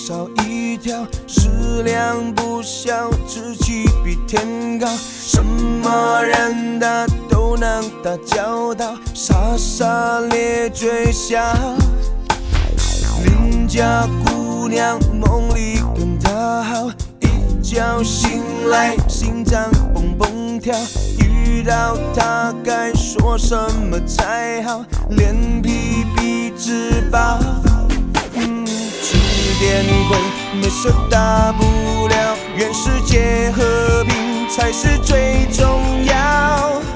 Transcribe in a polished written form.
少一条，食量不小，志气比天高。什么人他都能打交道，傻傻咧嘴笑。邻家姑娘梦里跟他好，一觉醒来心脏蹦蹦跳。遇到他该说什么才好？脸皮比纸薄。吃点亏没事大不了，愿世界和平才是最重要。